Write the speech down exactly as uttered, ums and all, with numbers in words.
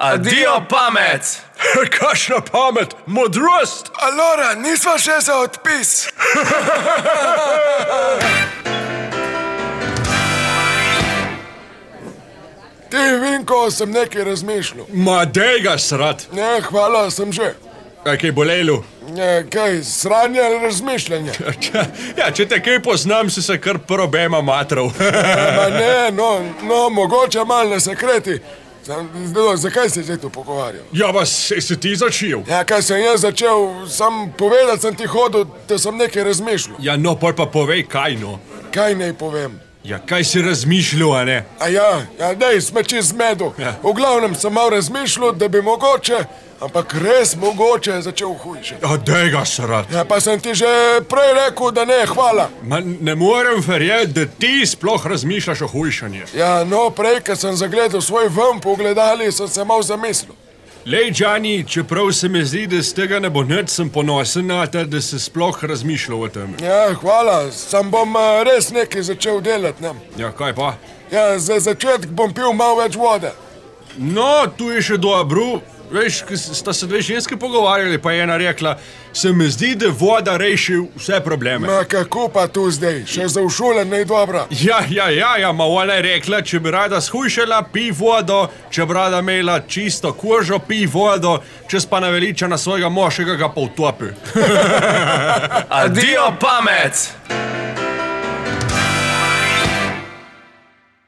Adijo pamet! Kakšna pamet, modrost! Alora, nisva še za odpis. Ti, Vinko, sem nekaj razmišljal. Ma dej ga srat. Ne, hvala, sem že. Kaj, kaj bolelo? Ne, kaj, sranje ali razmišljanje? Ja, če te kaj poznam, si se kar probema matral. Ma ne, no, no, mogoče malo na sekreti. Zdaj, zakaj se zdaj tu pogovarjal? Ja, pa se, se ti začel. Ja, kaj sem jaz začel, sam povedati sem ti hodil, da sem nekaj razmišljal. Ja, no, pol pa povej kaj, no. Kaj naj povem? Ja, kaj si razmišljal, a ne? A ja, ja, dej, sme čist zmedu. Ja. V glavnem sem malo razmišljal, da bi mogoče, ampak res mogoče začel hujšati. Ja, dej ga srat. Ja, pa sem ti že prej rekel, da ne, hvala. Ma ne morem verjeti, da ti sploh razmišljaš o hujšanju. Ja, no, prej, ko sem zagledal svoj ven po ogledali, sem se malo zamislil. Lej, Džani, čeprav se mi zdi, da z tega ne bo nič, sem ponosen na te, da si sploh razmišljal o tem. Ja, hvala, sam bom uh, res nekaj začel delati, ne? Ja, kaj pa? Ja, za začetek bom pil malo več vode. No, tu je še dobro. Veš, sta se dve ženske pogovarjali, pa je ena rekla, se mi zdi, da voda reši vse probleme. Ma kako pa tu zdaj? Še za v šole ne je dobra. Ja, ja, ja, ja, ma ona je rekla, če bi rada shujšala, pi vodo, če bi rada imela čisto kožo, pi vodo, če spa naveliča na svojega mošega, ga pa utopi. Adijo pamet!